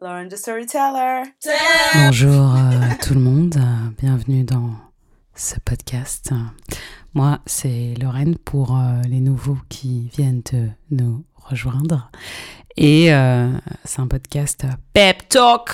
Lauren the Storyteller. Bonjour tout le monde, bienvenue dans ce podcast. Moi, c'est Lauren pour les nouveaux qui viennent de nous rejoindre. Et c'est un podcast Pep Talk,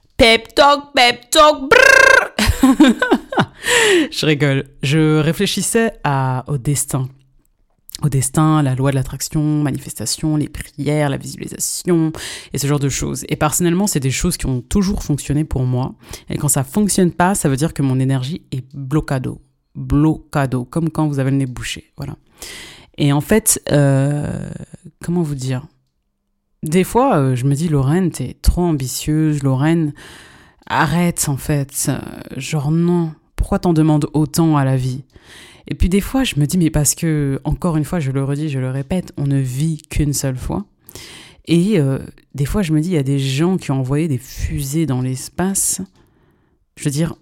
brrr. Je rigole. Je réfléchissais au destin. Au destin, la loi de l'attraction, manifestation, les prières, la visualisation et ce genre de choses. Et personnellement, c'est des choses qui ont toujours fonctionné pour moi. Et quand ça fonctionne pas, ça veut dire que mon énergie est blocado, comme quand vous avez le nez bouché. Voilà. Et en fait, comment vous dire ? Des fois, je me dis, Lorraine, t'es trop ambitieuse. Lorraine, arrête en fait. Genre non, pourquoi t'en demandes autant à la vie ? Et puis des fois, je me dis, mais parce que, encore une fois, je le redis, je le répète, on ne vit qu'une seule fois. Et des fois, je me dis, il y a des gens qui ont envoyé des fusées dans l'espace. Je veux dire,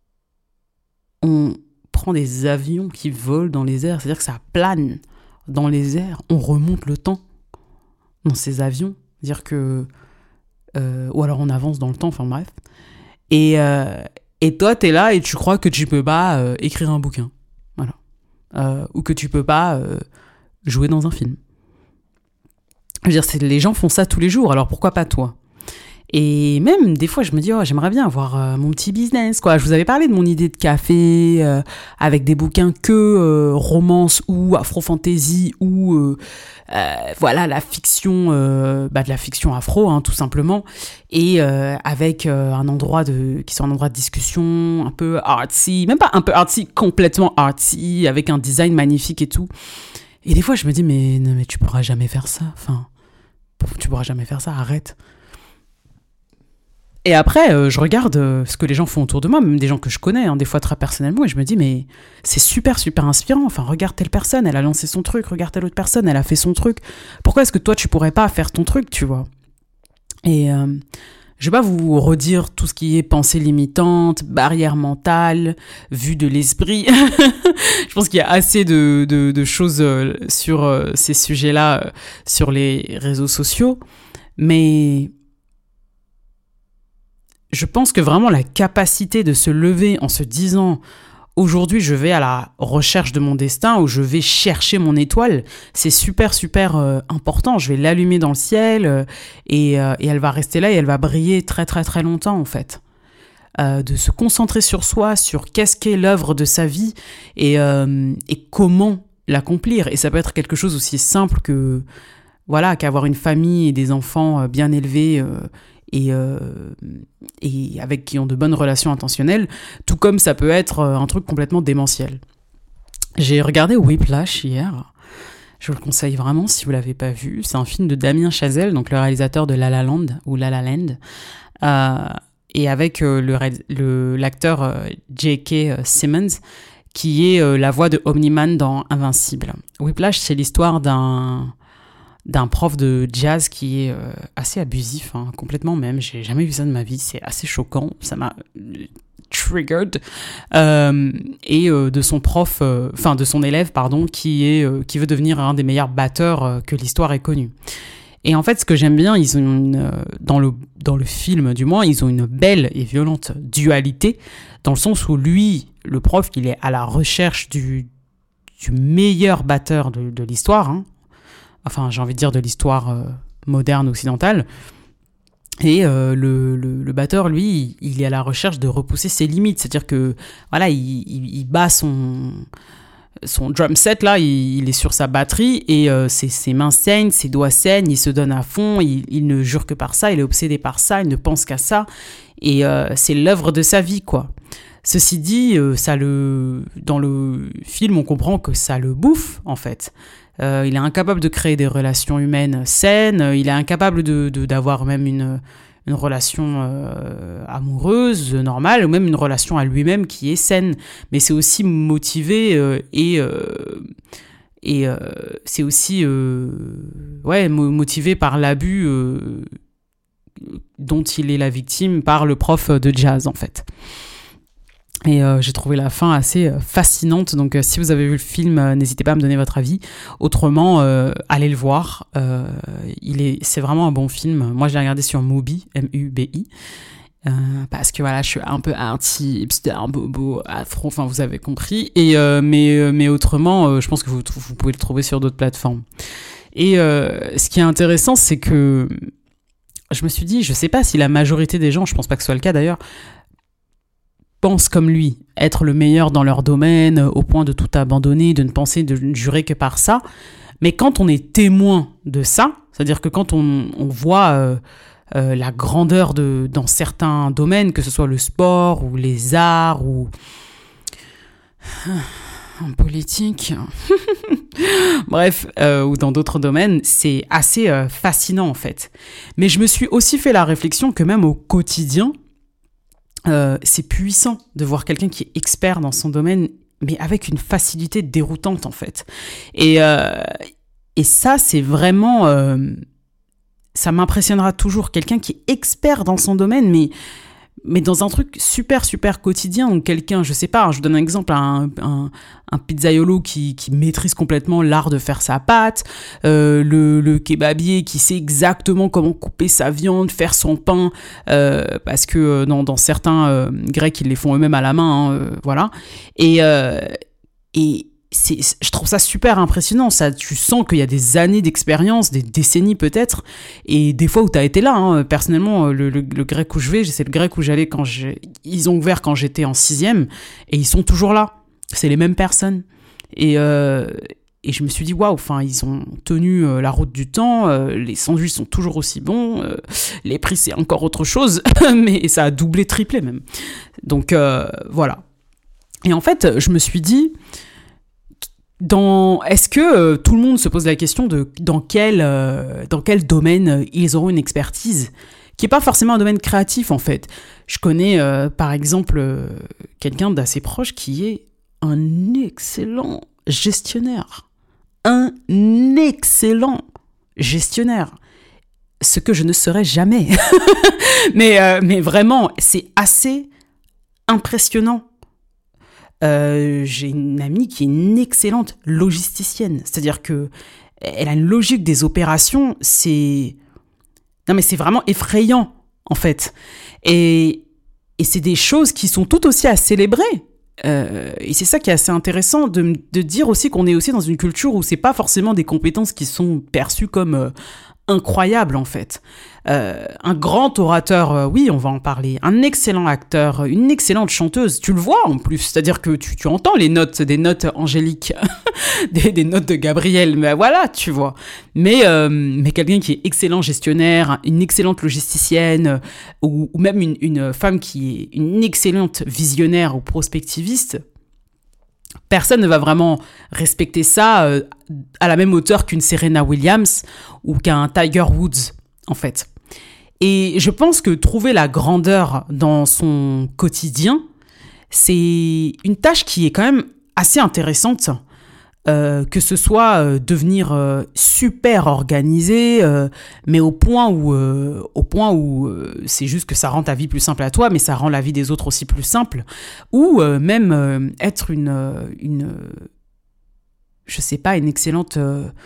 on prend des avions qui volent dans les airs, c'est-à-dire que ça plane dans les airs. On remonte le temps dans ces avions. C'est-à-dire que... ou alors on avance dans le temps, enfin bref. Et toi, t'es là et tu crois que tu peux pas écrire un bouquin. Voilà. Ou que tu peux pas jouer dans un film. Je veux dire, les gens font ça tous les jours, alors pourquoi pas toi ? Et même, des fois, je me dis, oh, j'aimerais bien avoir mon petit business, quoi. Je vous avais parlé de mon idée de café, avec des bouquins que romance ou afro-fantasy ou, voilà, la fiction, de la fiction afro, hein, tout simplement. Et avec un endroit qui soit un endroit de discussion, un peu artsy, même pas un peu artsy, complètement artsy, avec un design magnifique et tout. Et des fois, je me dis, mais non, mais tu pourras jamais faire ça. Enfin, tu pourras jamais faire ça, arrête. Et après, je regarde ce que les gens font autour de moi, même des gens que je connais, hein, des fois très personnellement, et je me dis, mais c'est super, super inspirant. Enfin, regarde telle personne, elle a lancé son truc, regarde telle autre personne, elle a fait son truc. Pourquoi est-ce que toi, tu pourrais pas faire ton truc, tu vois ? Et je vais pas vous redire tout ce qui est pensée limitante, barrière mentale, vue de l'esprit. Je pense qu'il y a assez de choses sur ces sujets-là sur les réseaux sociaux. Mais... je pense que vraiment la capacité de se lever en se disant « aujourd'hui, je vais à la recherche de mon destin » ou « je vais chercher mon étoile », c'est super, super important. Je vais l'allumer dans le ciel et elle va rester là et elle va briller très, très, très longtemps, en fait. De se concentrer sur soi, sur qu'est-ce qu'est l'œuvre de sa vie et comment l'accomplir. Et ça peut être quelque chose aussi simple que, voilà, qu'avoir une famille et des enfants bien élevés et avec qui ont de bonnes relations intentionnelles, tout comme ça peut être un truc complètement démentiel. J'ai regardé Whiplash hier, je vous le conseille vraiment si vous ne l'avez pas vu, c'est un film de Damien Chazelle, donc le réalisateur de La La Land, ou La La Land, et avec l'acteur J.K. Simmons, qui est la voix de Omni-Man dans Invincible. Whiplash, c'est l'histoire d'un prof de jazz qui est assez abusif, hein, complètement même. J'ai jamais vu ça de ma vie, c'est assez choquant, ça m'a triggered. Et de son prof, de son élève, pardon, qui veut devenir un des meilleurs batteurs que l'histoire ait connu. Et en fait, ce que j'aime bien, ils ont dans le film du moins, ils ont une belle et violente dualité, dans le sens où lui, le prof, il est à la recherche du meilleur batteur de l'histoire, hein. Enfin, j'ai envie de dire de l'histoire moderne occidentale. Et le batteur, lui, il est à la recherche de repousser ses limites. C'est-à-dire que, voilà, il bat son drum set, là, il est sur sa batterie, et ses mains saignent, ses doigts saignent, il se donne à fond, il ne jure que par ça, il est obsédé par ça, il ne pense qu'à ça. Et c'est l'œuvre de sa vie, quoi. Ceci dit, dans le film, on comprend que ça le bouffe, en fait. Il est incapable de créer des relations humaines saines, il est incapable d'avoir même une relation amoureuse, normale, ou même une relation à lui-même qui est saine. Mais c'est aussi motivé et c'est aussi motivé par l'abus dont il est la victime par le prof de jazz, en fait. Et j'ai trouvé la fin assez fascinante. Donc, si vous avez vu le film, n'hésitez pas à me donner votre avis. Autrement, allez le voir. C'est vraiment un bon film. Moi, je l'ai regardé sur Mubi, M-U-B-I. Parce que voilà, je suis un peu un type, un bobo, afro, enfin vous avez compris. Et mais autrement, je pense que vous pouvez le trouver sur d'autres plateformes. Et ce qui est intéressant, c'est que je me suis dit, je sais pas si la majorité des gens, je pense pas que ce soit le cas d'ailleurs, pensent comme lui, être le meilleur dans leur domaine, au point de tout abandonner, de ne penser, de ne jurer que par ça. Mais quand on est témoin de ça, c'est-à-dire que quand on voit la grandeur dans certains domaines, que ce soit le sport ou les arts ou en politique, bref, ou dans d'autres domaines, c'est assez fascinant en fait. Mais je me suis aussi fait la réflexion que même au quotidien, c'est puissant de voir quelqu'un qui est expert dans son domaine, mais avec une facilité déroutante en fait. Et ça, c'est vraiment... ça m'impressionnera toujours. Quelqu'un qui est expert dans son domaine, mais dans un truc super, super quotidien. Donc quelqu'un, je sais pas, je vous donne un exemple, un pizzaiolo qui maîtrise complètement l'art de faire sa pâte, le kebabier qui sait exactement comment couper sa viande, faire son pain, parce que dans certains Grecs, ils les font eux-mêmes à la main, voilà. Et je trouve ça super impressionnant. Ça, tu sens qu'il y a des années d'expérience, des décennies peut-être, et des fois où tu as été là. Hein. Personnellement, le grec où je vais, c'est le grec où j'allais ils ont ouvert quand j'étais en 6e, et ils sont toujours là. C'est les mêmes personnes. Et je me suis dit, waouh, ils ont tenu la route du temps, les sandwichs sont toujours aussi bons, les prix c'est encore autre chose, mais ça a doublé, triplé même. Donc voilà. Et en fait, je me suis dit... Est-ce que tout le monde se pose la question de dans quel domaine ils auront une expertise qui n'est pas forcément un domaine créatif en fait. Je connais par exemple quelqu'un d'assez proche qui est un excellent gestionnaire. Un excellent gestionnaire. Ce que je ne serai jamais. mais vraiment, c'est assez impressionnant. J'ai une amie qui est une excellente logisticienne. C'est-à-dire que elle a une logique des opérations, c'est vraiment effrayant, en fait. Et c'est des choses qui sont tout aussi à célébrer. Et c'est ça qui est assez intéressant, de dire aussi qu'on est aussi dans une culture où c'est pas forcément des compétences qui sont perçues comme incroyables, en fait. Un grand orateur, oui, on va en parler. Un excellent acteur, une excellente chanteuse. Tu le vois en plus, c'est-à-dire que tu entends des notes angéliques, des notes de Gabriel. Mais voilà, tu vois. Mais quelqu'un qui est excellent gestionnaire, une excellente logisticienne, ou même une femme qui est une excellente visionnaire ou prospectiviste. Personne ne va vraiment respecter ça à la même hauteur qu'une Serena Williams ou qu'un Tiger Woods, en fait. Et je pense que trouver la grandeur dans son quotidien, c'est une tâche qui est quand même assez intéressante, que ce soit devenir super organisé, mais au point où c'est juste que ça rend ta vie plus simple à toi, mais ça rend la vie des autres aussi plus simple, ou même être je sais pas, une excellente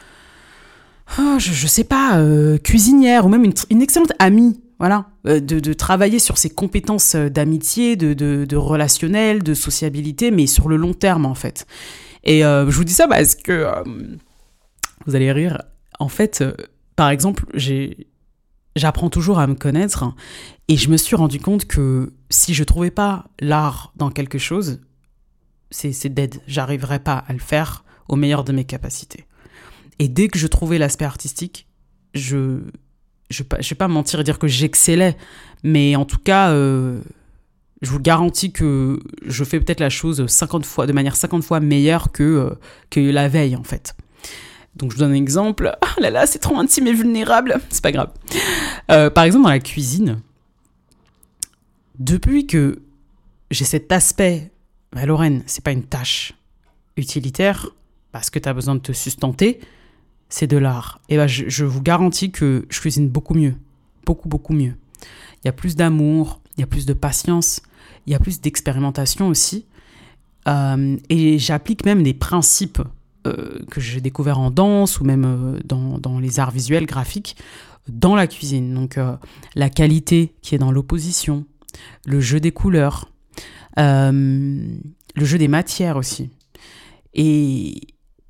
je sais pas, cuisinière, ou même une excellente amie, voilà, de travailler sur ses compétences d'amitié, de relationnel, de sociabilité, mais sur le long terme en fait. Et je vous dis ça parce que vous allez rire. En fait, par exemple, j'apprends toujours à me connaître, et je me suis rendu compte que si je trouvais pas l'art dans quelque chose, c'est dead. J'arriverais pas à le faire au meilleur de mes capacités. Et dès que je trouvais l'aspect artistique, je vais pas mentir et dire que j'excellais, mais en tout cas, je vous garantis que je fais peut-être la chose de manière 50 fois meilleure que la veille, en fait. Donc, je vous donne un exemple. Ah là là, c'est trop intime et vulnérable. C'est pas grave. Par exemple, dans la cuisine, depuis que j'ai cet aspect, Lorraine, c'est pas une tâche utilitaire, parce que tu as besoin de te sustenter, c'est de l'art. Et je vous garantis que je cuisine beaucoup mieux. Beaucoup, beaucoup mieux. Il y a plus d'amour, il y a plus de patience, il y a plus d'expérimentation aussi. Et j'applique même des principes que j'ai découverts en danse ou même dans les arts visuels, graphiques, dans la cuisine. Donc la qualité qui est dans l'opposition, le jeu des couleurs, le jeu des matières aussi. Et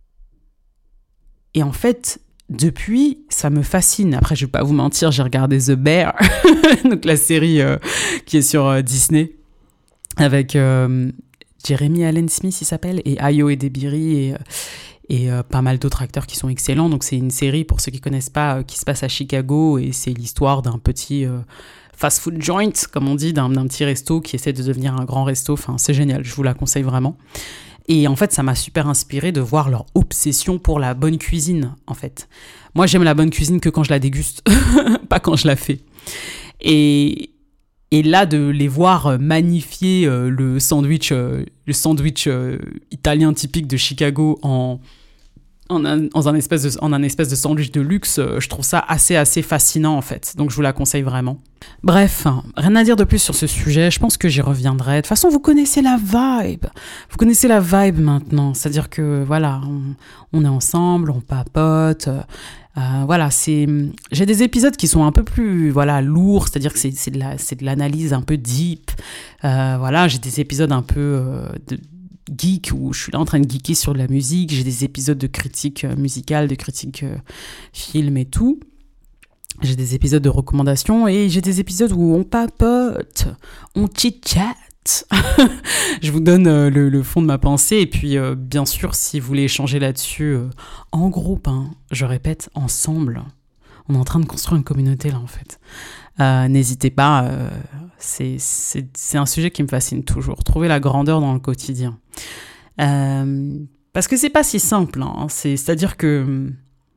en fait, depuis, ça me fascine. Après, je vais pas vous mentir, j'ai regardé The Bear, donc la série qui est sur Disney, avec Jeremy Allen Smith, il s'appelle, et Ayo Edebiri, et pas mal d'autres acteurs qui sont excellents. Donc c'est une série, pour ceux qui connaissent pas, qui se passe à Chicago, et c'est l'histoire d'un petit fast-food joint, comme on dit, d'un petit resto qui essaie de devenir un grand resto. Enfin, c'est génial, je vous la conseille vraiment. Et en fait, ça m'a super inspiré de voir leur obsession pour la bonne cuisine, en fait. Moi, j'aime la bonne cuisine que quand je la déguste, pas quand je la fais. Et là, de les voir magnifier le sandwich italien typique de Chicago en un espèce de sandwich de luxe, je trouve ça assez fascinant en fait. Donc je vous la conseille vraiment. Bref, rien à dire de plus sur ce sujet, je pense que j'y reviendrai. De toute façon, vous connaissez la vibe. Vous connaissez la vibe maintenant. C'est-à-dire que voilà, on est ensemble, on papote. Voilà, j'ai des épisodes qui sont un peu plus lourds, c'est-à-dire que c'est de l'analyse un peu deep. Voilà, j'ai des épisodes un peu de geek où je suis là en train de geeker sur de la musique. J'ai des épisodes de critique musicale, de critique film et tout. J'ai des épisodes de recommandations et j'ai des épisodes où on papote, on chit-chat. Je vous donne le fond de ma pensée et puis bien sûr si vous voulez échanger là-dessus en groupe, je répète, ensemble. On est en train de construire une communauté là en fait. N'hésitez pas, c'est un sujet qui me fascine toujours. Trouver la grandeur dans le quotidien. Parce que c'est pas si simple, c'est-à-dire que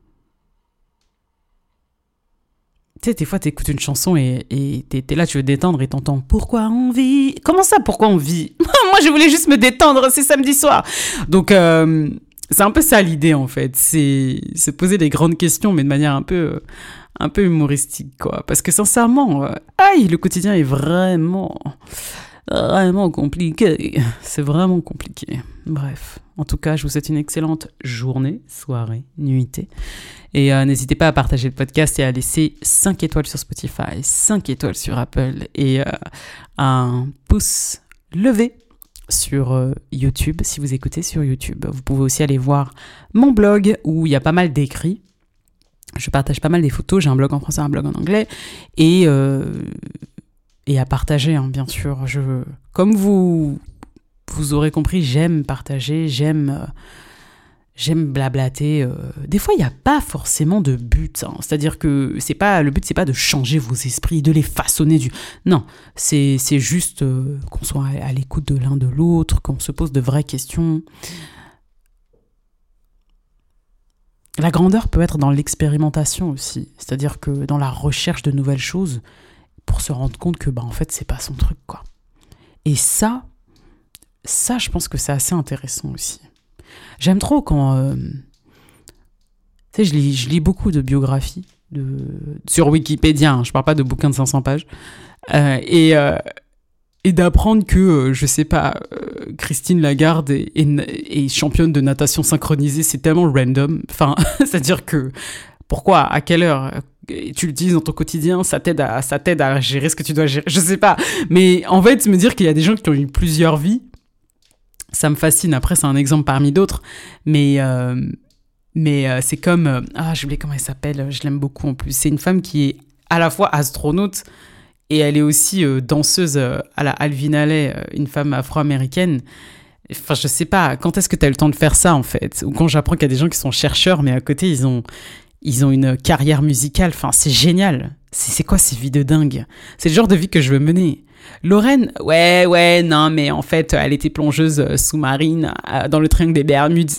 tu sais, des fois, t'écoutes une chanson et t'es là, tu veux détendre et t'entends « Pourquoi on vit ?» Comment ça, pourquoi on vit ? Moi, je voulais juste me détendre, c'est samedi soir. Donc, c'est un peu ça l'idée, en fait. C'est se poser des grandes questions, mais de manière un peu humoristique, quoi. Parce que sincèrement, le quotidien est vraiment compliqué. C'est vraiment compliqué. Bref, en tout cas, je vous souhaite une excellente journée, soirée, nuitée. Et n'hésitez pas à partager le podcast et à laisser 5 étoiles sur Spotify, 5 étoiles sur Apple et un pouce levé sur YouTube, si vous écoutez sur YouTube. Vous pouvez aussi aller voir mon blog où il y a pas mal d'écrits. Je partage pas mal des photos. J'ai un blog en français, un blog en anglais. Et à partager, bien sûr. Comme vous aurez compris, j'aime partager, j'aime blablater. Des fois, il n'y a pas forcément de but. C'est-à-dire que le but, c'est pas de changer vos esprits, de les façonner Non, c'est juste qu'on soit à l'écoute de l'un de l'autre, qu'on se pose de vraies questions. La grandeur peut être dans l'expérimentation aussi. C'est-à-dire que dans la recherche de nouvelles choses, pour se rendre compte que, en fait, c'est pas son truc, quoi. Et ça, je pense que c'est assez intéressant aussi. J'aime trop quand... tu sais, je lis beaucoup de biographies sur Wikipédia, je parle pas de bouquins de 500 pages, et d'apprendre que, je sais pas, Christine Lagarde est championne de natation synchronisée, c'est tellement random. Enfin, c'est-à-dire que, pourquoi, à quelle heure tu l'utilises dans ton quotidien, ça t'aide à gérer ce que tu dois gérer, je sais pas. Mais en fait, me dire qu'il y a des gens qui ont eu plusieurs vies, ça me fascine. Après, c'est un exemple parmi d'autres. Mais c'est comme... j'ai oublié comment elle s'appelle. Je l'aime beaucoup en plus. C'est une femme qui est à la fois astronaute et elle est aussi danseuse à la Alvin Ailey, une femme afro-américaine. Enfin, je sais pas. Quand est-ce que tu as le temps de faire ça, en fait ? Ou quand j'apprends qu'il y a des gens qui sont chercheurs, mais à côté, ils ont une carrière musicale. Enfin, c'est génial. C'est quoi ces vies de dingue ? C'est le genre de vie que je veux mener. Lorraine, ouais, non, mais en fait, elle était plongeuse sous-marine dans le triangle des Bermudes.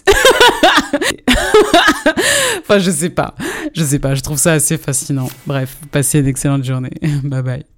Enfin, je sais pas, je trouve ça assez fascinant. Bref, passez une excellente journée. Bye bye.